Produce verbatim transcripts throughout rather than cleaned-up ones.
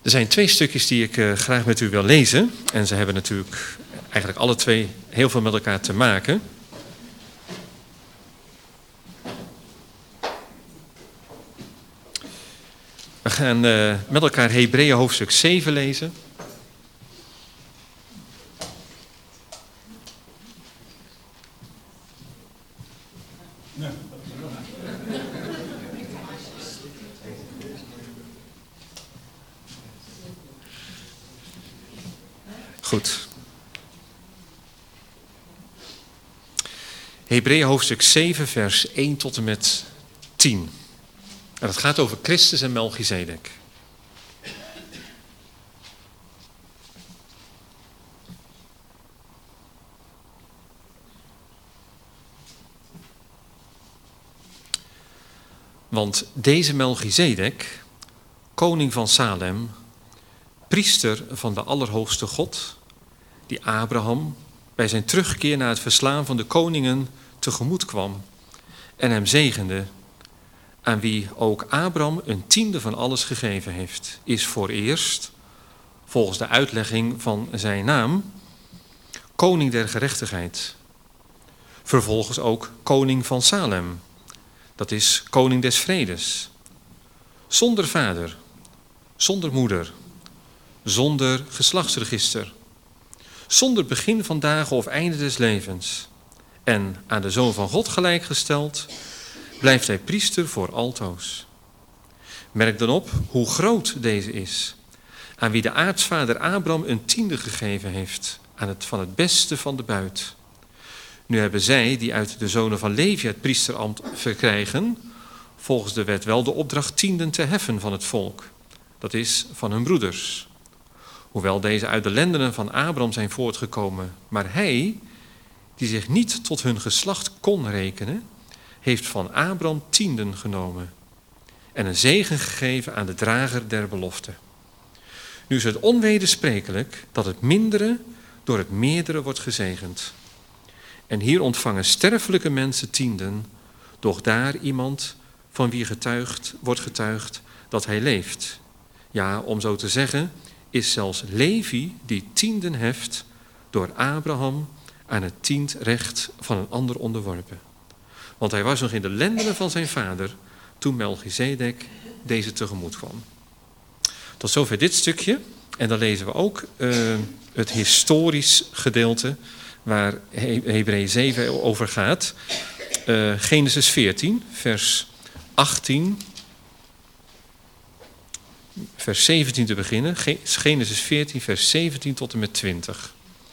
Er zijn twee stukjes die ik uh, graag met u wil lezen. En ze hebben natuurlijk eigenlijk alle twee heel veel met elkaar te maken. We gaan uh, met elkaar Hebreeën hoofdstuk zeven lezen. Goed. Hebreeën hoofdstuk zeven, vers één tot en met tien. En dat gaat over Christus en Melchizedek. Want deze Melchizedek, koning van Salem, priester van de Allerhoogste God, die Abraham bij zijn terugkeer na het verslaan van de koningen tegemoet kwam en hem zegende, aan wie ook Abraham een tiende van alles gegeven heeft, is vooreerst, volgens de uitlegging van zijn naam, koning der gerechtigheid. Vervolgens ook koning van Salem, dat is koning des vredes. Zonder vader, zonder moeder, zonder geslachtsregister, zonder begin van dagen of einde des levens, en aan de Zoon van God gelijkgesteld, blijft hij priester voor altoos. Merk dan op hoe groot deze is, aan wie de aartsvader Abraham een tiende gegeven heeft, aan het van het beste van de buit. Nu hebben zij, die uit de zonen van Levi het priesterambt verkrijgen, volgens de wet wel de opdracht tienden te heffen van het volk, dat is van hun broeders. Hoewel deze uit de lendenen van Abraham zijn voortgekomen, maar hij, die zich niet tot hun geslacht kon rekenen, heeft van Abraham tienden genomen en een zegen gegeven aan de drager der belofte. Nu is het onwedersprekelijk dat het mindere door het meerdere wordt gezegend. En hier ontvangen sterfelijke mensen tienden, doch daar iemand van wie getuigd, wordt getuigd dat hij leeft. Ja, om zo te zeggen, is zelfs Levi die tienden heft door Abraham aan het tiendrecht van een ander onderworpen. Want hij was nog in de lendenen van zijn vader toen Melchizedek deze tegemoet kwam. Tot zover dit stukje. En dan lezen we ook uh, het historisch gedeelte waar Hebreeën zeven over gaat. Uh, Genesis veertien, vers achttien. Vers zeventien te beginnen. Genesis veertien, vers zeventien tot en met twintig.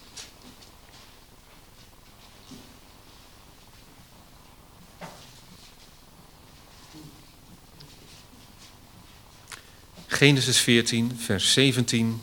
Genesis veertien, vers zeventien.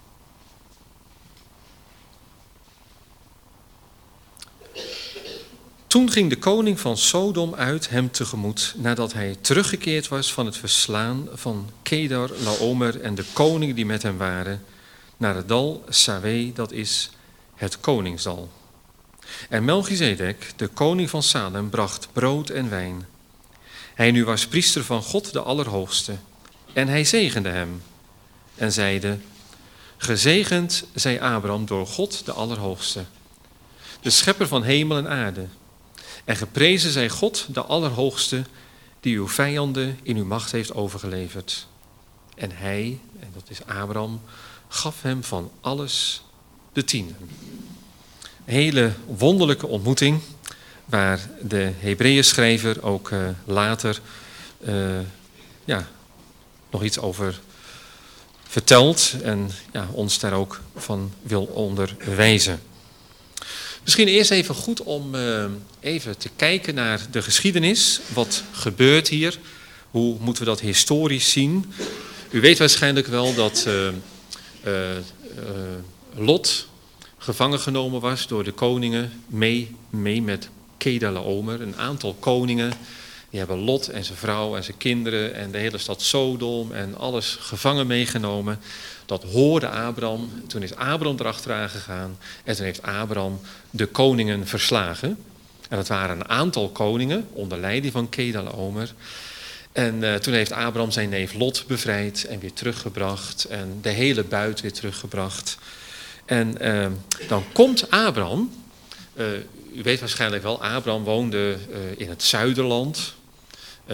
Toen ging de koning van Sodom uit hem tegemoet, nadat hij teruggekeerd was van het verslaan van Kedar, Laomer en de koningen die met hem waren, naar het dal Sawe, dat is het koningsdal. En Melchizedek, de koning van Salem, bracht brood en wijn. Hij nu was priester van God de Allerhoogste. En hij zegende hem en zeide, gezegend zij Abraham door God de Allerhoogste, de schepper van hemel en aarde. En geprezen zij God de Allerhoogste, die uw vijanden in uw macht heeft overgeleverd. En hij, en dat is Abraham, gaf hem van alles de tiende. Een hele wonderlijke ontmoeting, waar de Hebreeënschrijver ook uh, later uh, ja, nog iets over vertelt en ja, ons daar ook van wil onderwijzen. Misschien eerst even goed om uh, even te kijken naar de geschiedenis. Wat gebeurt hier? Hoe moeten we dat historisch zien? U weet waarschijnlijk wel dat uh, uh, uh, Lot gevangen genomen was door de koningen, mee, mee met Kedar Laomer. Een aantal koningen, die hebben Lot en zijn vrouw en zijn kinderen en de hele stad Sodom en alles gevangen meegenomen. Dat hoorde Abraham. Toen is Abraham erachteraan gegaan en toen heeft Abraham de koningen verslagen. En dat waren een aantal koningen onder leiding van Kedar Laomer. En uh, toen heeft Abraham zijn neef Lot bevrijd en weer teruggebracht. En de hele buit weer teruggebracht. En uh, dan komt Abraham. Uh, u weet waarschijnlijk wel, Abraham woonde uh, in het Zuiderland. Uh,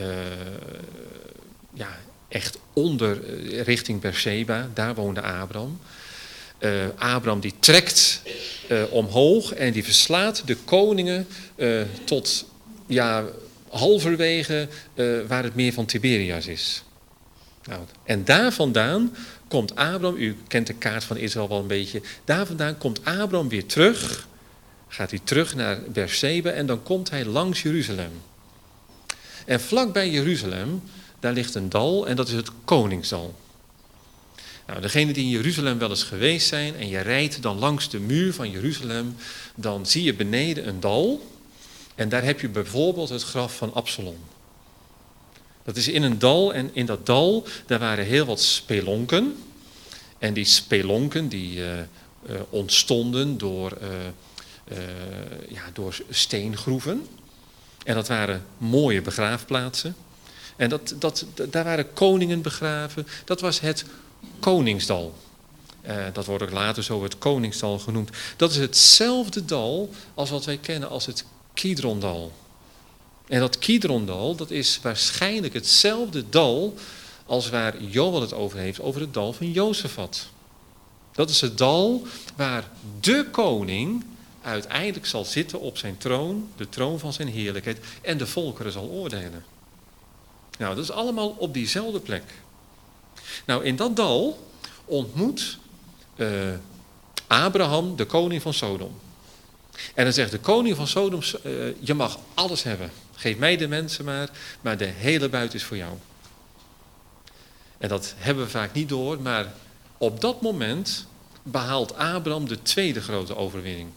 ja, echt onder, uh, richting Beersheba. Daar woonde Abraham. Uh, Abraham die trekt uh, omhoog en die verslaat de koningen uh, tot ja, halverwege uh, waar het meer van Tiberias is. Nou, en daar vandaan komt Abraham, u kent de kaart van Israël wel een beetje, daar vandaan komt Abraham weer terug, gaat hij terug naar Beersheba en dan komt hij langs Jeruzalem. En vlakbij Jeruzalem, daar ligt een dal en dat is het Koningsdal. Nou, degenen die in Jeruzalem wel eens geweest zijn en je rijdt dan langs de muur van Jeruzalem, dan zie je beneden een dal en daar heb je bijvoorbeeld het graf van Absalom. Dat is in een dal en in dat dal, daar waren heel wat spelonken. En die spelonken die uh, uh, ontstonden door, uh, uh, ja, door steengroeven. En dat waren mooie begraafplaatsen. En dat, dat, daar waren koningen begraven. Dat was het Koningsdal. Uh, dat wordt ook later zo het Koningsdal genoemd. Dat is hetzelfde dal als wat wij kennen als het Kidrondal. En dat Kidrondal, dat is waarschijnlijk hetzelfde dal als waar Joël het over heeft, over het dal van Jozefat. Dat is het dal waar de koning uiteindelijk zal zitten op zijn troon, de troon van zijn heerlijkheid, en de volkeren zal oordelen. Nou, dat is allemaal op diezelfde plek. Nou, in dat dal ontmoet uh, Abraham de koning van Sodom. En dan zegt de koning van Sodom, uh, je mag alles hebben. Geef mij de mensen maar, maar de hele buit is voor jou. En dat hebben we vaak niet door, maar op dat moment behaalt Abraham de tweede grote overwinning.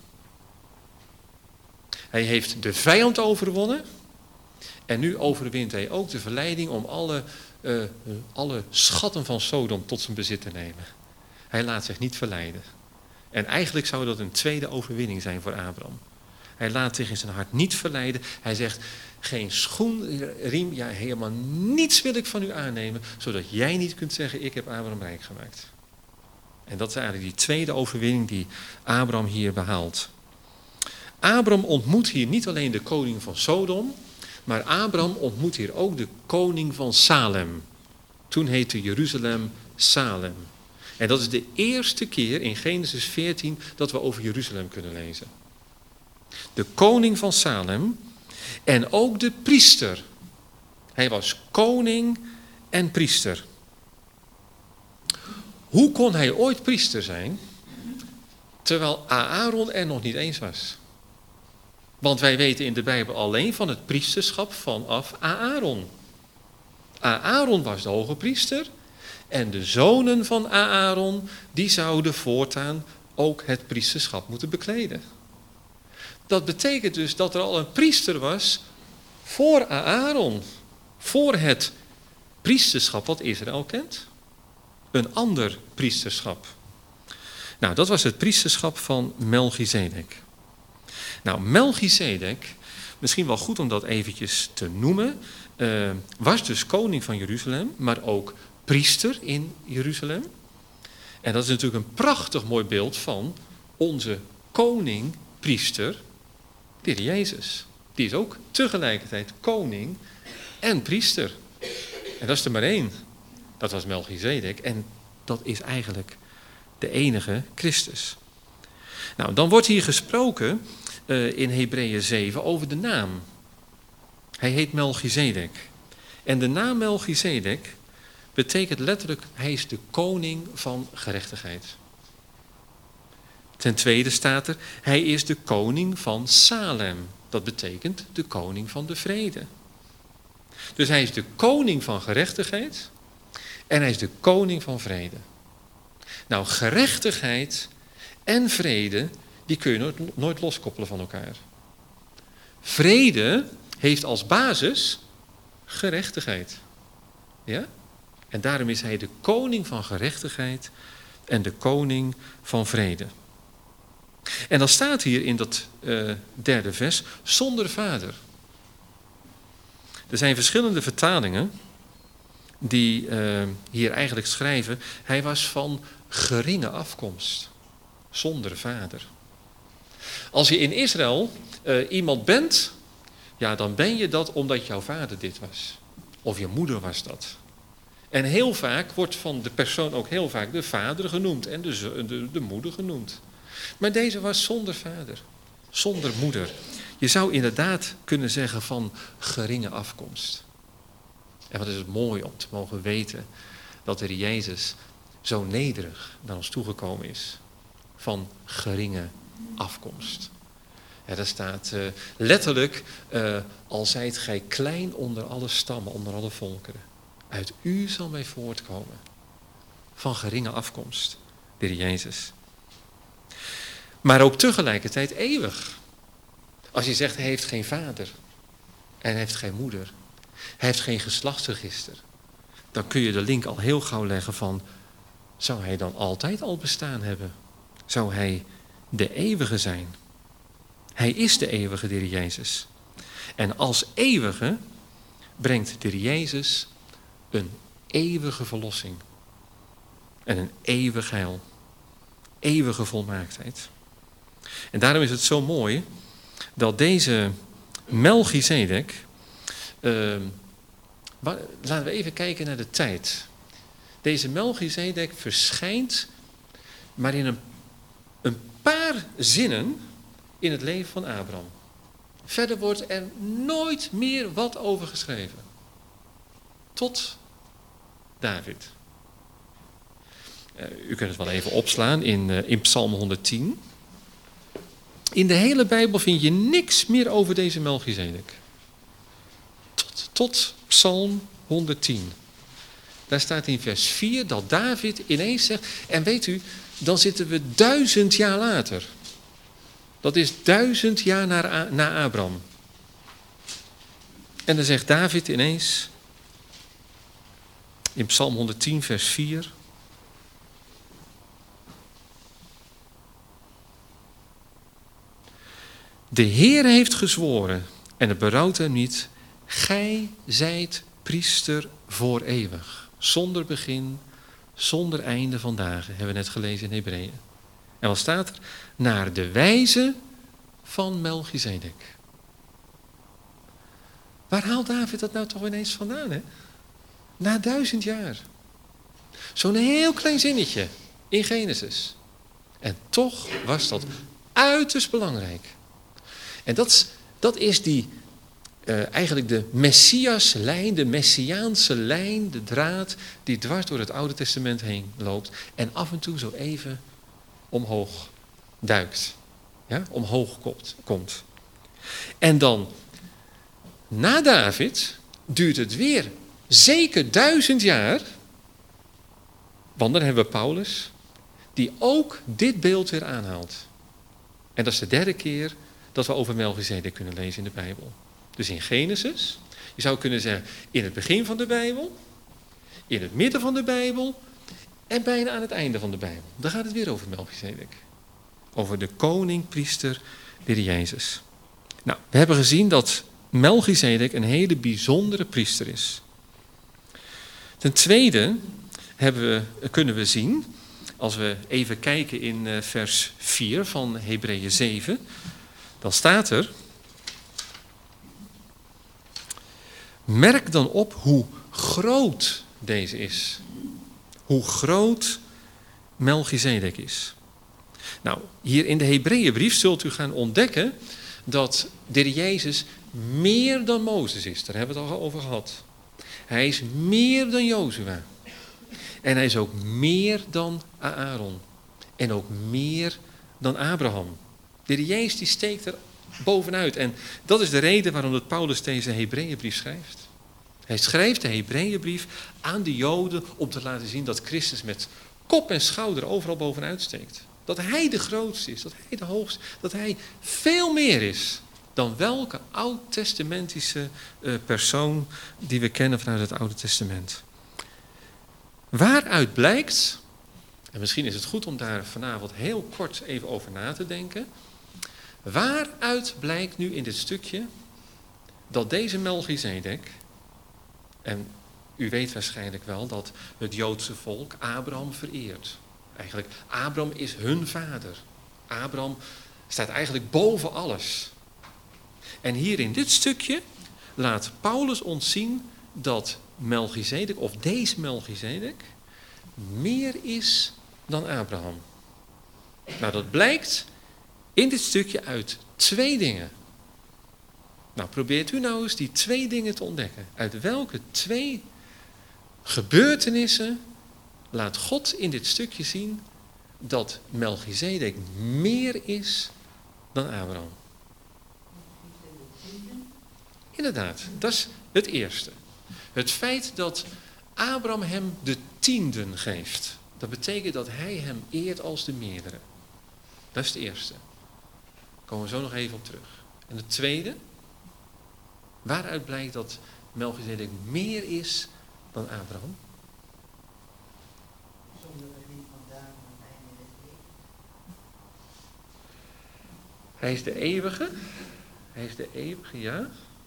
Hij heeft de vijand overwonnen en nu overwint hij ook de verleiding om alle, uh, alle schatten van Sodom tot zijn bezit te nemen. Hij laat zich niet verleiden. En eigenlijk zou dat een tweede overwinning zijn voor Abraham. Hij laat zich in zijn hart niet verleiden. Hij zegt, geen schoenriem, ja, helemaal niets wil ik van u aannemen, zodat jij niet kunt zeggen, ik heb Abraham rijk gemaakt. En dat is eigenlijk die tweede overwinning die Abraham hier behaalt. Abraham ontmoet hier niet alleen de koning van Sodom, maar Abraham ontmoet hier ook de koning van Salem. Toen heette Jeruzalem Salem. En dat is de eerste keer in Genesis veertien dat we over Jeruzalem kunnen lezen. De koning van Salem en ook de priester. Hij was koning en priester. Hoe kon hij ooit priester zijn, terwijl Aaron er nog niet eens was? Want wij weten in de Bijbel alleen van het priesterschap vanaf Aaron. Aaron was de hoge priester en de zonen van Aaron, die zouden voortaan ook het priesterschap moeten bekleden. Dat betekent dus dat er al een priester was voor Aaron, voor het priesterschap wat Israël kent. Een ander priesterschap. Nou, dat was het priesterschap van Melchizedek. Nou, Melchizedek, misschien wel goed om dat eventjes te noemen, uh, was dus koning van Jeruzalem, maar ook priester in Jeruzalem. En dat is natuurlijk een prachtig mooi beeld van onze koning, priester, de Heer Jezus. Die is ook tegelijkertijd koning en priester. En dat is er maar één. Dat was Melchizedek en dat is eigenlijk de enige Christus. Nou, dan wordt hier gesproken uh, in Hebreeën zeven over de naam. Hij heet Melchizedek. En de naam Melchizedek betekent letterlijk, hij is de koning van gerechtigheid. Ten tweede staat er, hij is de koning van Salem. Dat betekent de koning van de vrede. Dus hij is de koning van gerechtigheid en hij is de koning van vrede. Nou, gerechtigheid en vrede, die kun je nooit, nooit loskoppelen van elkaar. Vrede heeft als basis gerechtigheid. Ja? En daarom is hij de koning van gerechtigheid en de koning van vrede. En dan staat hier in dat uh, derde vers, zonder vader. Er zijn verschillende vertalingen die uh, hier eigenlijk schrijven, hij was van geringe afkomst, zonder vader. Als je in Israël uh, iemand bent, ja, dan ben je dat omdat jouw vader dit was. Of je moeder was dat. En heel vaak wordt van de persoon ook heel vaak de vader genoemd en de, de, de moeder genoemd. Maar deze was zonder vader, zonder moeder. Je zou inderdaad kunnen zeggen van geringe afkomst. En wat is het mooi om te mogen weten dat de Heer Jezus zo nederig naar ons toegekomen is. Van geringe afkomst. Ja, daar staat uh, letterlijk, uh, al zijt gij klein onder alle stammen, onder alle volkeren. Uit u zal mij voortkomen. Van geringe afkomst, de Heer Jezus. Maar ook tegelijkertijd eeuwig. Als je zegt, hij heeft geen vader. En hij heeft geen moeder. Hij heeft geen geslachtsregister. Dan kun je de link al heel gauw leggen van, zou hij dan altijd al bestaan hebben? Zou hij de eeuwige zijn? Hij is de eeuwige, de Heer Jezus. En als eeuwige brengt de Heer Jezus een eeuwige verlossing. En een eeuwig heil. Eeuwige volmaaktheid. En daarom is het zo mooi dat deze Melchizedek, uh, laten we even kijken naar de tijd. Deze Melchizedek verschijnt maar in een, een paar zinnen in het leven van Abraham. Verder wordt er nooit meer wat over geschreven. Tot David. Uh, u kunt het wel even opslaan in, uh, in Psalm honderdtien. In de hele Bijbel vind je niks meer over deze Melchizedek. Tot, tot Psalm honderdtien. Daar staat in vers vier dat David ineens zegt, en weet u, dan zitten we duizend jaar later. Dat is duizend jaar na, na Abraham. En dan zegt David ineens, in Psalm honderdtien vers vier... De Heer heeft gezworen, en het berouwt hem niet, gij zijt priester voor eeuwig, zonder begin, zonder einde van dagen, hebben we net gelezen in Hebreeën. En wat staat er? Naar de wijze van Melchizedek. Waar haalt David dat nou toch ineens vandaan, hè? Na duizend jaar. Zo'n heel klein zinnetje in Genesis. En toch was dat uiterst belangrijk. En dat, dat is die, uh, eigenlijk de Messiaslijn, de Messiaanse lijn, de draad die dwars door het Oude Testament heen loopt en af en toe zo even omhoog duikt. Ja, omhoog komt, komt. En dan, na David, duurt het weer zeker duizend jaar, want dan hebben we Paulus, die ook dit beeld weer aanhaalt. En dat is de derde keer dat we over Melchizedek kunnen lezen in de Bijbel. Dus in Genesis, je zou kunnen zeggen in het begin van de Bijbel, in het midden van de Bijbel en bijna aan het einde van de Bijbel. Dan gaat het weer over Melchizedek. Over de koning, priester, de Heer Jezus. Nou, we hebben gezien dat Melchizedek een hele bijzondere priester is. Ten tweede hebben we, kunnen we zien, als we even kijken in vers vier van Hebreeën zeven, dan staat er, merk dan op hoe groot deze is. Hoe groot Melchizedek is. Nou, hier in de Hebreeënbrief zult u gaan ontdekken dat de Heer Jezus meer dan Mozes is. Daar hebben we het al over gehad. Hij is meer dan Jozua. En hij is ook meer dan Aaron. En ook meer dan Abraham. De Heer Jezus die steekt er bovenuit. En dat is de reden waarom dat Paulus deze Hebreeënbrief schrijft. Hij schrijft de Hebreeënbrief aan de Joden om te laten zien dat Christus met kop en schouder overal bovenuit steekt. Dat hij de grootste is, dat hij de hoogste, dat hij veel meer is dan welke oud-testamentische uh, persoon die we kennen vanuit het Oude Testament. Waaruit blijkt, en misschien is het goed om daar vanavond heel kort even over na te denken. Waaruit blijkt nu in dit stukje dat deze Melchizedek, en U weet waarschijnlijk wel dat het Joodse volk Abraham vereert. Eigenlijk, Abraham is hun vader. Abraham staat eigenlijk boven alles. En hier in dit stukje laat Paulus ons zien dat Melchizedek, of deze Melchizedek, meer is dan Abraham. Nou, dat blijkt in dit stukje uit twee dingen. Nou, probeert u nou eens die twee dingen te ontdekken. Uit welke twee gebeurtenissen laat God in dit stukje zien dat Melchizedek meer is dan Abraham? Inderdaad, dat is het eerste. Het feit dat Abraham hem de tienden geeft. Dat betekent dat hij hem eert als de meerdere. Dat is het eerste. Daar komen we zo nog even op terug. En het tweede, waaruit blijkt dat Melchizedek meer is dan Abraham? Hij is de eeuwige. Hij is de eeuwige, ja.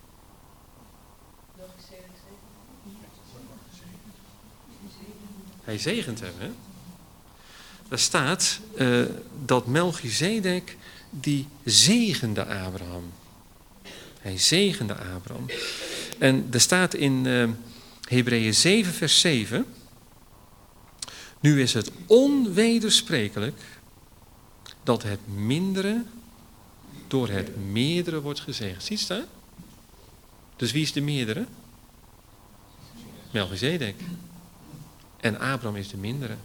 Hij zegent hem, hè. Daar staat uh, dat Melchizedek die zegende Abraham. Hij zegende Abraham. En er staat in uh, Hebreeën zeven vers zeven. Nu is het onwedersprekelijk dat het mindere door het meerdere wordt gezegend. Ziet je dat? Dus wie is de meerdere? Melchizedek. En Abraham is de mindere.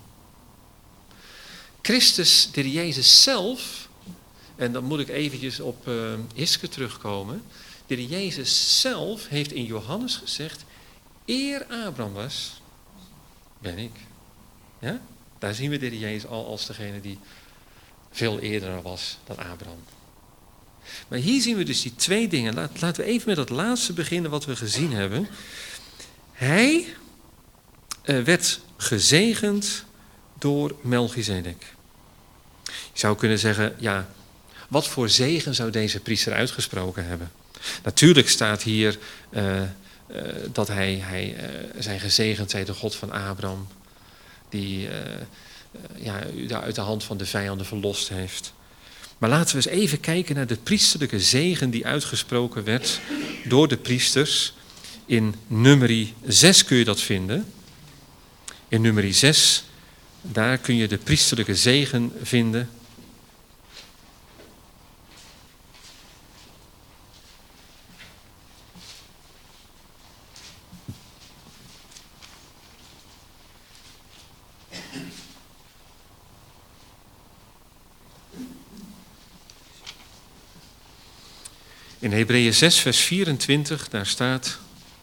Christus, de Jezus zelf, en dan moet ik eventjes op uh, Iske terugkomen. De Jezus zelf heeft in Johannes gezegd, eer Abraham was, ben ik. Ja? Daar zien we de Jezus al als degene die veel eerder was dan Abraham. Maar hier zien we dus die twee dingen. Laat, laten we even met dat laatste beginnen wat we gezien hebben. Hij uh, werd gezegend door Melchizedek. Je zou kunnen zeggen, ja, wat voor zegen zou deze priester uitgesproken hebben? Natuurlijk staat hier uh, uh, dat hij, hij uh, zijn gezegend zij de God van Abraham, die uh, uh, ja, u uit de hand van de vijanden verlost heeft. Maar laten we eens even kijken naar de priesterlijke zegen die uitgesproken werd door de priesters. In Numeri zes kun je dat vinden. In Numeri zes, daar kun je de priesterlijke zegen vinden. In Hebreeën zes vers vierentwintig, daar staat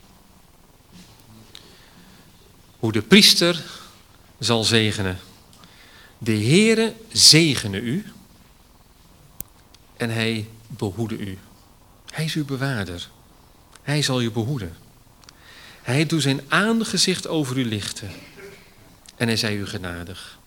hoe de priester zal zegenen. De Heere zegene u en hij behoede u. Hij is uw bewaarder. Hij zal u behoeden. Hij doet zijn aangezicht over u lichten en hij zij u genadig.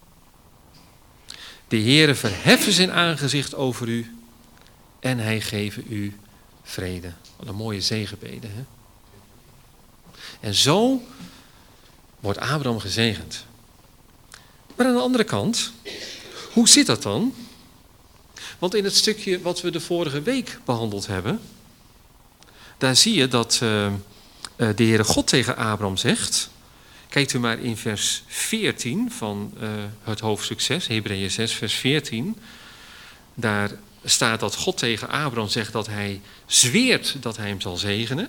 De Heere verheffen zijn aangezicht over u en hij geeft u vrede. Wat een mooie zegenbede, hè? En zo wordt Abraham gezegend. Maar aan de andere kant, hoe zit dat dan? Want in het stukje wat we de vorige week behandeld hebben, daar zie je dat uh, de Heere God tegen Abraham zegt. Kijkt u maar in vers veertien van uh, het hoofdstuk zes, Hebreeën zes, vers veertien. Daar staat dat God tegen Abraham zegt dat hij zweert dat hij hem zal zegenen.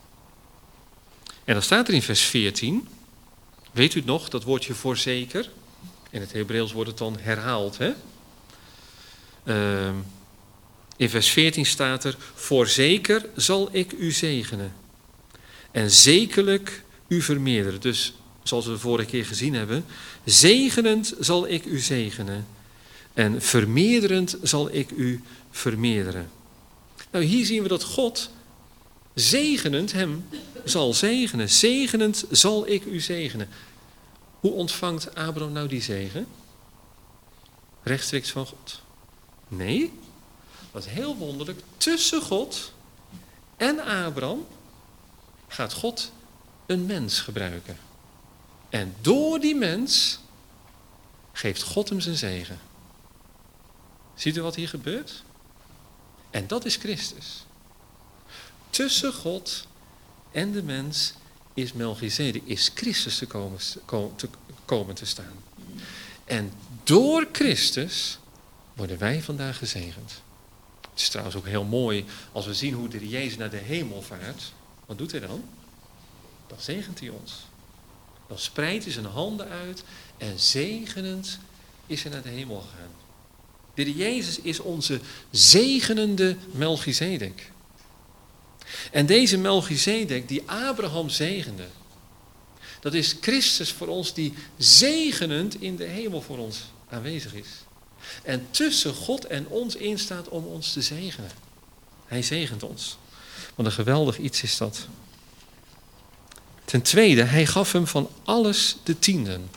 En dan staat er in vers veertien, weet u het nog, dat woordje voorzeker. In het Hebreeuws wordt het dan herhaald. Hè? Uh, in vers veertien staat er, voorzeker zal ik u zegenen. En zekerlijk u vermeerderen. Dus zoals we de vorige keer gezien hebben, zegenend zal ik u zegenen. En vermeerderend zal ik u vermeerderen. Nou, hier zien we dat God zegenend hem zal zegenen. Zegenend zal ik u zegenen. Hoe ontvangt Abraham nou die zegen? Rechtstreeks van God? Nee, dat is heel wonderlijk. Tussen God en Abraham gaat God een mens gebruiken. En door die mens geeft God hem zijn zegen. Ziet u wat hier gebeurt? En dat is Christus. Tussen God en de mens is Melchizedek, is Christus te komen, te komen te staan. En door Christus worden wij vandaag gezegend. Het is trouwens ook heel mooi als we zien hoe de Jezus naar de hemel vaart. Wat doet hij dan? Dan zegent hij ons. Dan spreidt hij zijn handen uit en zegenend is hij naar de hemel gegaan. De Jezus is onze zegenende Melchizedek. En deze Melchizedek die Abraham zegende, dat is Christus voor ons die zegenend in de hemel voor ons aanwezig is. En tussen God en ons instaat om ons te zegenen. Hij zegent ons. Wat een geweldig iets is dat. Ten tweede, hij gaf hem van alles de tienden.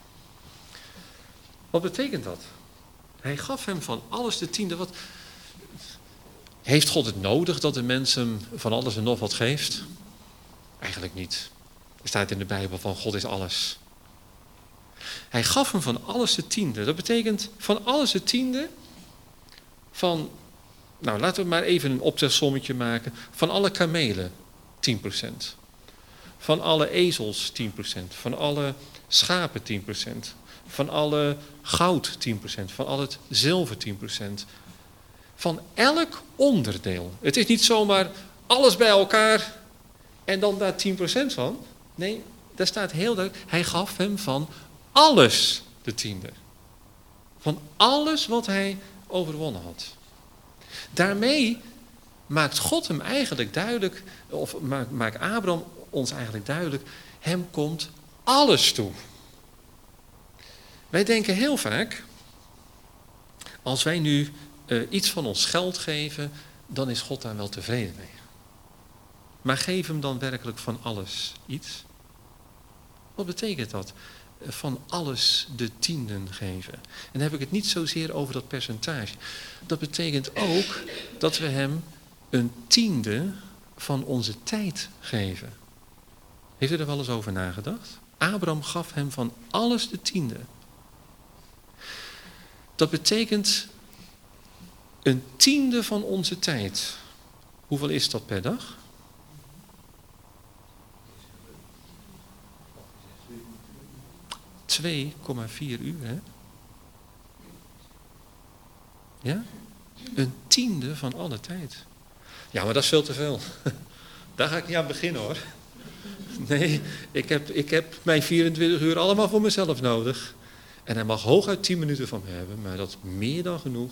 Wat betekent dat? Hij gaf hem van alles de tiende. Wat... Heeft God het nodig dat de mens hem van alles en nog wat geeft? Eigenlijk niet. Er staat in de Bijbel van God is alles. Hij gaf hem van alles de tiende. Dat betekent van alles de tiende van, nou laten we maar even een optelsommetje maken. Van alle kamelen tien procent. Van alle ezels tien procent. Van alle schapen tien procent. Van alle goud tien procent. Van al het zilver tien procent. Van elk onderdeel. Het is niet zomaar alles bij elkaar en dan daar tien procent van. Nee, daar staat heel duidelijk. Hij gaf hem van alles de tiende. Van alles wat hij overwonnen had. Daarmee maakt God hem eigenlijk duidelijk, of maakt Abraham ons eigenlijk duidelijk, hem komt alles toe. Wij denken heel vaak, als wij nu uh, iets van ons geld geven, dan is God daar wel tevreden mee. Maar geef hem dan werkelijk van alles iets? Wat betekent dat? Van alles de tienden geven. En dan heb ik het niet zozeer over dat percentage. Dat betekent ook dat we hem een tiende van onze tijd geven. Heeft u er wel eens over nagedacht? Abraham gaf hem van alles de tiende. Dat betekent een tiende van onze tijd. Hoeveel is dat per dag? twee komma vier uur, hè? Ja? Een tiende van alle tijd. Ja, maar dat is veel te veel. Daar ga ik niet aan beginnen, hoor. Nee, ik heb, ik heb mijn vierentwintig uur allemaal voor mezelf nodig. En hij mag hooguit tien minuten van me hebben, maar dat is meer dan genoeg.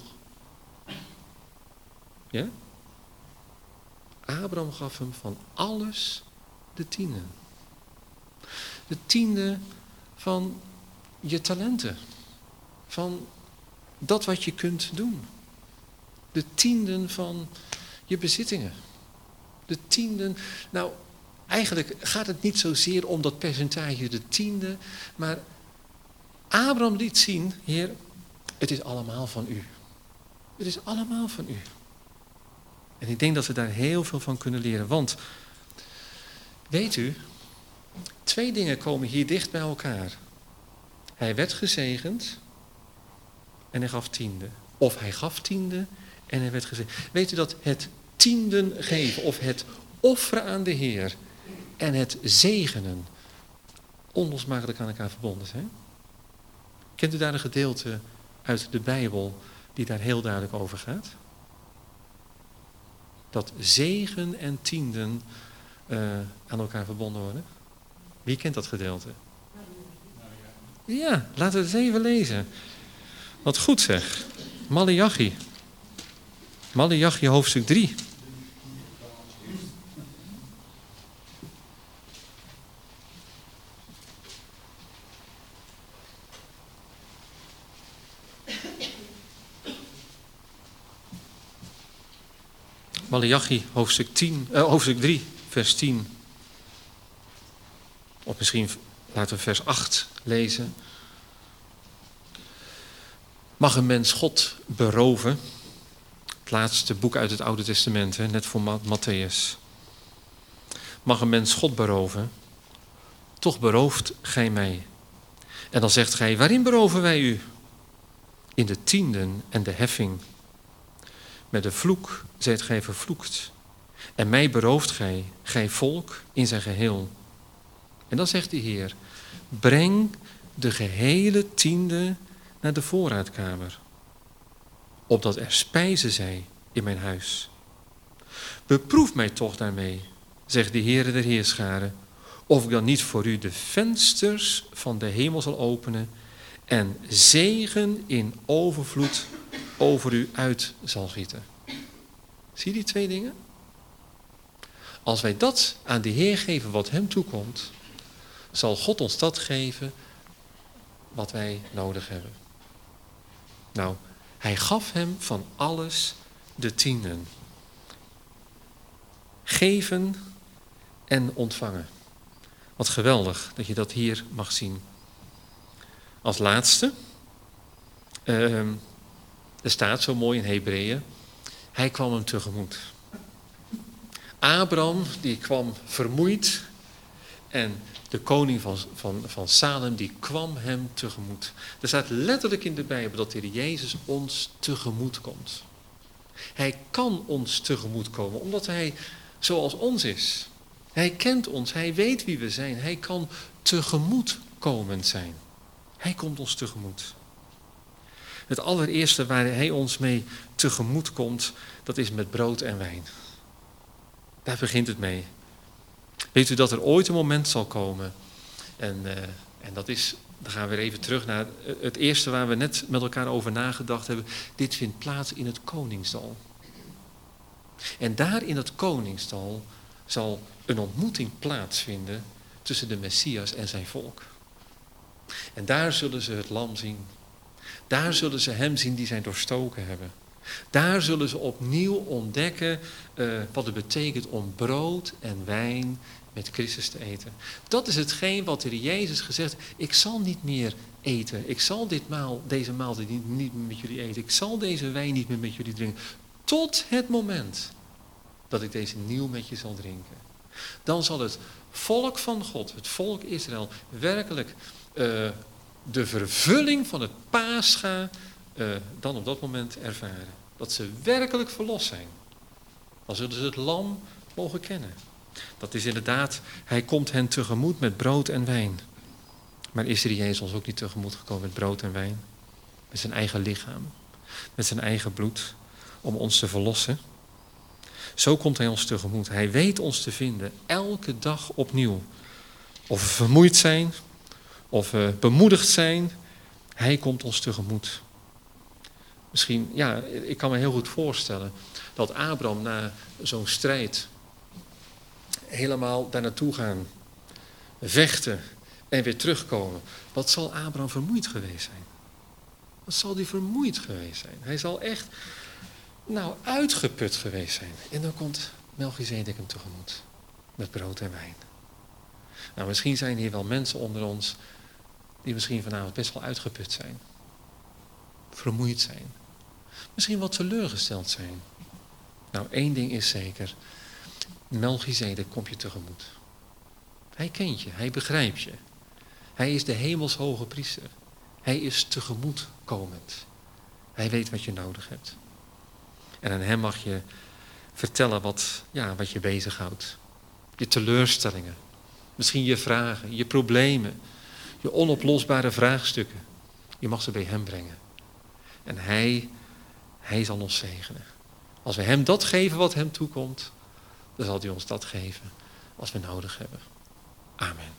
Ja? Abraham gaf hem van alles de tiende. De tiende van je talenten. Van dat wat je kunt doen. De tienden van je bezittingen. De tienden. Nou, eigenlijk gaat het niet zozeer om dat percentage de tiende. Maar Abraham liet zien, Heer, het is allemaal van u. Het is allemaal van u. En ik denk dat we daar heel veel van kunnen leren. Want, weet u, twee dingen komen hier dicht bij elkaar. Hij werd gezegend en hij gaf tiende. Of hij gaf tiende en hij werd gezegend. Weet u dat het tienden geven of het offeren aan de Heer en het zegenen onlosmakelijk aan elkaar verbonden zijn? Kent u daar een gedeelte uit de Bijbel die daar heel duidelijk over gaat? Dat zegen en tienden uh, aan elkaar verbonden worden. Wie kent dat gedeelte? Ja, laten we het even lezen. Wat goed zeg. Maleachi. Maleachi hoofdstuk drie. Maleachi hoofdstuk, tien, uh, hoofdstuk drie, vers tien. Of misschien laten we vers acht lezen. Mag een mens God beroven? Het laatste boek uit het Oude Testament, hè, net voor Matthäus. Mag een mens God beroven? toch berooft gij mij. En dan zegt gij, waarin beroven wij u? In de tienden en de heffing. Met de vloek zijt gij vervloekt. En mij berooft gij, gij volk, in zijn geheel. En dan zegt de Heer, breng de gehele tiende naar de voorraadkamer, opdat er spijze zij in mijn huis. Beproef mij toch daarmee, zegt de Heere der Heerscharen, of ik dan niet voor u de vensters van de hemel zal openen en zegen in overvloed over u uit zal gieten. Zie je die twee dingen? Als wij dat aan de Heer geven wat hem toekomt, zal God ons dat geven wat wij nodig hebben. Nou, hij gaf hem van alles de tienden. Geven en ontvangen. Wat geweldig dat je dat hier mag zien. Als laatste, uh, er staat zo mooi in Hebreeën, hij kwam hem tegemoet. Abraham die kwam vermoeid en de koning van, van, van Salem die kwam hem tegemoet. Er staat letterlijk in de Bijbel dat de Heer Jezus ons tegemoet komt. Hij kan ons tegemoet komen omdat hij zoals ons is. Hij kent ons, hij weet wie we zijn. Hij kan tegemoetkomend zijn. Hij komt ons tegemoet. Het allereerste waar hij ons mee tegemoet komt, dat is met brood en wijn. Daar begint het mee. Weet u dat er ooit een moment zal komen, en, uh, en dat is, dan gaan we weer even terug naar het eerste waar we net met elkaar over nagedacht hebben. Dit vindt plaats in het koningsdal. En daar in het koningsdal zal een ontmoeting plaatsvinden tussen de Messias en zijn volk. En daar zullen ze het lam zien. Daar zullen ze hem zien die zij doorstoken hebben. Daar zullen ze opnieuw ontdekken uh, wat het betekent om brood en wijn met Christus te eten. Dat is hetgeen wat de Heer Jezus gezegd heeft. Ik zal niet meer eten. Ik zal dit maal, deze maaltijd niet, niet meer met jullie eten. Ik zal deze wijn niet meer met jullie drinken. Tot het moment dat ik deze nieuw met je zal drinken. Dan zal het volk van God, het volk Israël, werkelijk uh, de vervulling van het Pascha uh, dan op dat moment ervaren. Dat ze werkelijk verlost zijn. Dan zullen ze het lam mogen kennen. Dat is inderdaad, hij komt hen tegemoet met brood en wijn. Maar is er Jezus ons ook niet tegemoet gekomen met brood en wijn? Met zijn eigen lichaam, met zijn eigen bloed, om ons te verlossen? Zo komt hij ons tegemoet. Hij weet ons te vinden, elke dag opnieuw. Of we vermoeid zijn, of we bemoedigd zijn, hij komt ons tegemoet. Misschien, ja, ik kan me heel goed voorstellen dat Abraham na zo'n strijd helemaal daar naartoe gaan, vechten en weer terugkomen. Wat zal Abraham vermoeid geweest zijn? Wat zal hij vermoeid geweest zijn? Hij zal echt, nou, uitgeput geweest zijn. En dan komt Melchizedek hem tegemoet met brood en wijn. Nou, misschien zijn hier wel mensen onder ons die misschien vanavond best wel uitgeput zijn. Vermoeid zijn. Misschien wat teleurgesteld zijn. Nou, één ding is zeker. Melchizedek komt je tegemoet. Hij kent je, hij begrijpt je. Hij is de hemelshoge priester. Hij is tegemoetkomend. Hij weet wat je nodig hebt. En aan hem mag je vertellen wat, ja, wat je bezighoudt. Je teleurstellingen. Misschien je vragen, je problemen. Je onoplosbare vraagstukken. Je mag ze bij hem brengen. En hij, hij zal ons zegenen. Als we hem dat geven wat hem toekomt, dan zal hij ons dat geven als we nodig hebben. Amen.